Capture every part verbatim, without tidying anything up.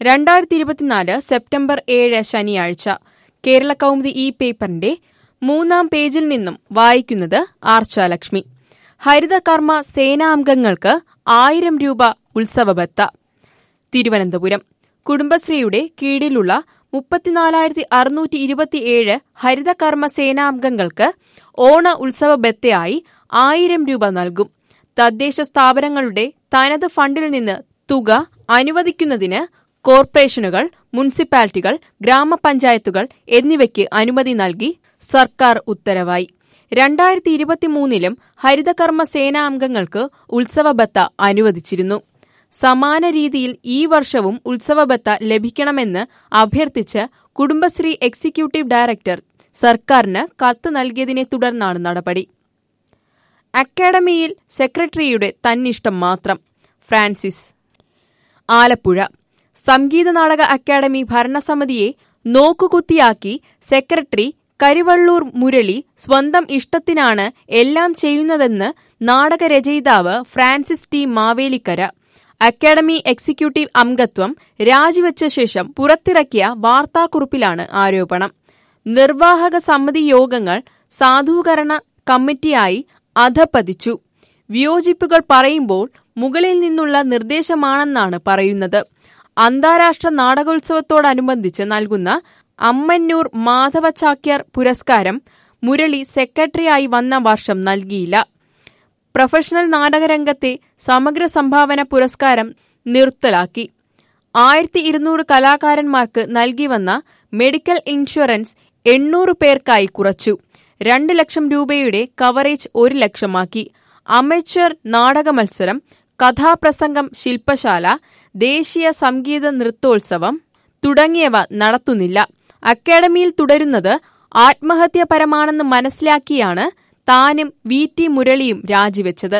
രണ്ടായിരത്തി ഇരുപത്തിനാല് സെപ്റ്റംബർ ഏഴ് ശനിയാഴ്ച കേരള കൗമുദി ഈ പേപ്പറിന്റെ മൂന്നാം പേജിൽ നിന്നും വായിക്കുന്നത് ആർച്ചാലക്ഷ്മി. ഹരിതകർമ്മ സേനാംഗങ്ങൾക്ക് ആയിരം രൂപ ഉത്സവബത്ത. തിരുവനന്തപുരം. കുടുംബശ്രീയുടെ കീഴിലുള്ള മുപ്പത്തിനാലായിരത്തി അറുന്നൂറ്റി ഇരുപത്തിയേഴ് ഹരിതകർമ്മ സേനാംഗങ്ങൾക്ക് ഓണ ഉത്സവബത്തയായി ആയിരം രൂപ നൽകും. തദ്ദേശ സ്ഥാപനങ്ങളുടെ തനത് ഫണ്ടിൽ നിന്ന് തുക അനുവദിക്കുന്നതിന് കോർപ്പറേഷനുകൾ, മുനിസിപ്പാലിറ്റികൾ, ഗ്രാമപഞ്ചായത്തുകൾ എന്നിവയ്ക്ക് അനുമതി നൽകി സർക്കാർ ഉത്തരവായി. രണ്ടായിരത്തി ഇരുപത്തിമൂന്നിലും ഹരിതകർമ്മ സേനാംഗങ്ങൾക്ക് ഉത്സവബത്ത അനുവദിച്ചിരുന്നു. സമാന രീതിയിൽ ഈ വർഷവും ഉത്സവബത്ത ലഭിക്കണമെന്ന് അഭ്യർത്ഥിച്ച് കുടുംബശ്രീ എക്സിക്യൂട്ടീവ് ഡയറക്ടർ സർക്കാരിന് കത്ത് നൽകിയതിനെ തുടർന്നാണ് നടപടി. അക്കാഡമിയിൽ സെക്രട്ടറിയുടെ തന്നിഷ്ടം മാത്രം. ഫ്രാൻസിസ്. ആലപ്പുഴ. സംഗീത നാടക അക്കാദമി ഭരണസമിതിയെ നോക്കുകുത്തിയാക്കി സെക്രട്ടറി കരിവള്ളൂർ മുരളി സ്വന്തം ഇഷ്ടത്തിനാണ് എല്ലാം ചെയ്യുന്നതെന്ന് നാടകരചയിതാവ് Francis T Mavelikkara academy executive അംഗത്വം രാജിവെച്ച ശേഷം പുറത്തിറക്കിയ വാർത്താക്കുറിപ്പിലാണ് ആരോപണം. നിർവാഹക സമിതി യോഗങ്ങൾ സാധൂകരണ കമ്മിറ്റിയായി അധപ്പതിച്ചു. വിയോജിപ്പുകൾ പറയുമ്പോൾ മുകളിൽ നിന്നുള്ള നിർദ്ദേശമാണെന്നാണ് പറയുന്നത്. അന്താരാഷ്ട്ര നാടകോത്സവത്തോടനുബന്ധിച്ച് നൽകുന്ന അമ്മന്നൂർ മാധവ ചാക്യാർ പുരസ്കാരം മുരളി സെക്രട്ടറിയായി വന്ന വർഷം നൽകിയില്ല. പ്രൊഫഷണൽ നാടകരംഗത്തെ സമഗ്ര സംഭാവന പുരസ്കാരം നിർത്തലാക്കി. ആയിരത്തി ഇരുന്നൂറ് കലാകാരന്മാർക്ക് നൽകി വന്ന മെഡിക്കൽ ഇൻഷുറൻസ് എണ്ണൂറ് പേർക്കായി കുറച്ചു. രണ്ട് ലക്ഷം രൂപയുടെ കവറേജ് ഒരു ലക്ഷമാക്കി. അമേച്ചർ നാടക മത്സരം, കഥാപ്രസംഗം, ശില്പശാല, ദേശീയ സംഗീത നൃത്തോത്സവം തുടങ്ങിയവ നടത്തുന്നില്ല. അക്കാഡമിയിൽ തുടരുന്നത് ആത്മഹത്യാപരമാണെന്ന് മനസ്സിലാക്കിയാണ് താനും വി ടി മുരളിയും രാജിവെച്ചത്.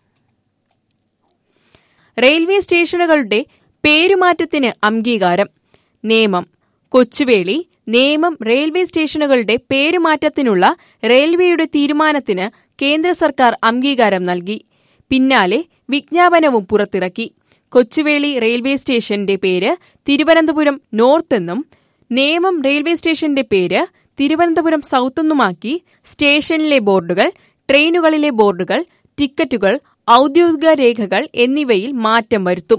റെയിൽവേ സ്റ്റേഷനുകളുടെ പേരുമാറ്റത്തിന് അംഗീകാരം. നേമം. കൊച്ചുവേളി. നേമം റെയിൽവേ സ്റ്റേഷനുകളുടെ പേരുമാറ്റത്തിനുള്ള റെയിൽവേയുടെ തീരുമാനത്തിന് കേന്ദ്ര സർക്കാർ അംഗീകാരം നൽകി. പിന്നാലെ വിജ്ഞാപനവും പുറത്തിറക്കി. കൊച്ചുവേളി റെയിൽവേ സ്റ്റേഷന്റെ പേര് തിരുവനന്തപുരം നോർത്ത് എന്നും നേമം റെയിൽവേ സ്റ്റേഷന്റെ പേര് തിരുവനന്തപുരം സൗത്ത് എന്നുമാക്കി. സ്റ്റേഷനിലെ ബോർഡുകൾ, ട്രെയിനുകളിലെ ബോർഡുകൾ, ടിക്കറ്റുകൾ, ഔദ്യോഗിക രേഖകൾ എന്നിവയിൽ മാറ്റം വരുത്തും.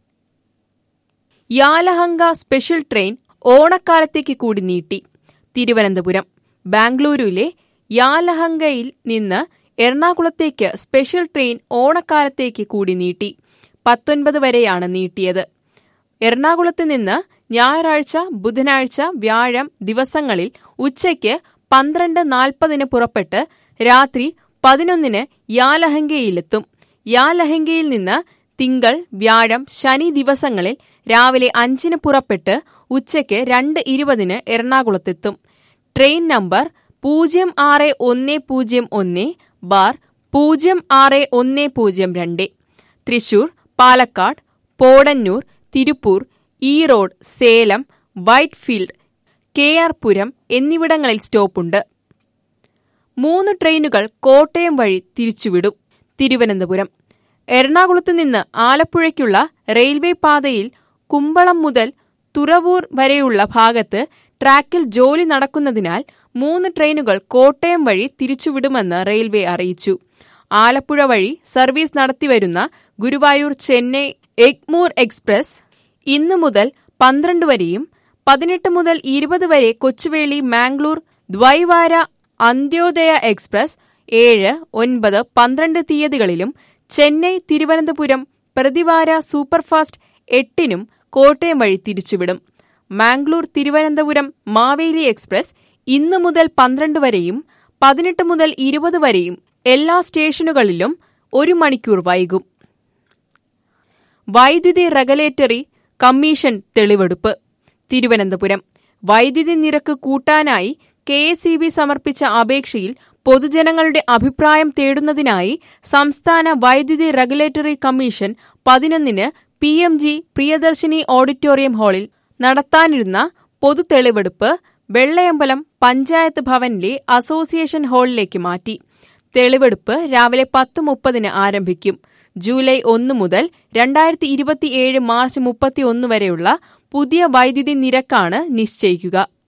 യാലഹങ്ക സ്പെഷ്യൽ ട്രെയിൻ ഓണക്കാലത്തേക്ക് കൂടി നീട്ടി. തിരുവനന്തപുരം. ബാംഗ്ലൂരുവിലെ യാലഹങ്കയിൽ നിന്ന് എറണാകുളത്തേക്ക് സ്പെഷ്യൽ ട്രെയിൻ ഓണക്കാലത്തേക്ക് കൂടി നീട്ടി. പത്തൊൻപത് വരെയാണ് നീട്ടിയത്. എറണാകുളത്ത് നിന്ന് ഞായറാഴ്ച, ബുധനാഴ്ച, വ്യാഴം ദിവസങ്ങളിൽ ഉച്ചയ്ക്ക് പന്ത്രണ്ട് നാൽപ്പതിന് പുറപ്പെട്ട് രാത്രി പതിനൊന്നിന് യാലഹങ്കയിലെത്തും. യാലഹങ്കയിൽ നിന്ന് തിങ്കൾ, വ്യാഴം, ശനി ദിവസങ്ങളിൽ രാവിലെ അഞ്ചിന് പുറപ്പെട്ട് ഉച്ചയ്ക്ക് രണ്ട് ഇരുപതിന് എറണാകുളത്തെത്തും. ട്രെയിൻ നമ്പർ പൂജ്യം ആറ് ഒന്ന് പൂജ്യം ഒന്ന് ബാർ പൂജ്യം ആറ് ഒന്ന് പൂജ്യം രണ്ട്. തൃശൂർ, പാലക്കാട്, പോടന്നൂർ, തിരുപ്പൂർ, ഈറോഡ്, സേലം, വൈറ്റ്ഫീൽഡ്, കെ ആർ പുരം എന്നിവിടങ്ങളിൽ സ്റ്റോപ്പുണ്ട്. മൂന്ന് ട്രെയിനുകൾ കോട്ടയം വഴി തിരിച്ചുവിടും. തിരുവനന്തപുരം. എറണാകുളത്ത് നിന്ന് ആലപ്പുഴയ്ക്കുള്ള റെയിൽവേ പാതയിൽ കുമ്പളം മുതൽ തുറവൂർ വരെയുള്ള ഭാഗത്ത് ട്രാക്കിൽ ജോലി നടക്കുന്നതിനാൽ മൂന്ന് ട്രെയിനുകൾ കോട്ടയം വഴി തിരിച്ചുവിടുമെന്ന് റെയിൽവേ അറിയിച്ചു. ആലപ്പുഴ വഴി സർവീസ് നടത്തിവരുന്ന ഗുരുവായൂർ ചെന്നൈ എഗ്മൂർ എക്സ്പ്രസ് ഇന്നു മുതൽ പന്ത്രണ്ട് വരെയും പതിനെട്ട് മുതൽ ഇരുപത് വരെ കൊച്ചുവേളി മാംഗ്ലൂർ ദ്വൈവാര അന്ത്യോദയ എക്സ്പ്രസ് ഏഴ്, ഒൻപത്, പന്ത്രണ്ട് തീയതികളിലും ചെന്നൈ തിരുവനന്തപുരം പ്രതിവാര സൂപ്പർഫാസ്റ്റ് എട്ടിനും കോട്ടയം വഴി തിരിച്ചുവിടും. മാംഗ്ലൂർ തിരുവനന്തപുരം മാവേലി എക്സ്പ്രസ് ഇന്നു മുതൽ പന്ത്രണ്ട് വരെയും പതിനെട്ട് മുതൽ ഇരുപത് വരെയും എല്ലാ സ്റ്റേഷനുകളിലും ഒരു മണിക്കൂർ വൈകും. വൈദ്യുതി റെഗുലേറ്ററി കമ്മീഷൻ തെളിവെടുപ്പ്. തിരുവനന്തപുരം. വൈദ്യുതി നിരക്ക് കൂട്ടാനായി കെ എസ് ഇ ബി സമർപ്പിച്ച അപേക്ഷയിൽ പൊതുജനങ്ങളുടെ അഭിപ്രായം തേടുന്നതിനായി സംസ്ഥാന വൈദ്യുതി റെഗുലേറ്ററി കമ്മീഷൻ പതിനൊന്നിന് P M G Priyadarshini auditorium ഹാളിൽ നടത്താനിരുന്ന പൊതു തെളിവെടുപ്പ് വെള്ളയമ്പലം പഞ്ചായത്ത് ഭവനിലെ അസോസിയേഷൻ ഹാളിലേക്ക് മാറ്റി. തെളിവെടുപ്പ് രാവിലെ പത്ത് മുപ്പതിന് ആരംഭിക്കും. ജൂലൈ ഒന്ന് മുതൽ രണ്ടായിരത്തി ഇരുപത്തിയേഴ് മാർച്ച് മുപ്പത്തിയൊന്ന് വരെയുള്ള പുതിയ വൈദ്യുതി നിരക്കാണ് നിശ്ചയിക്കുക.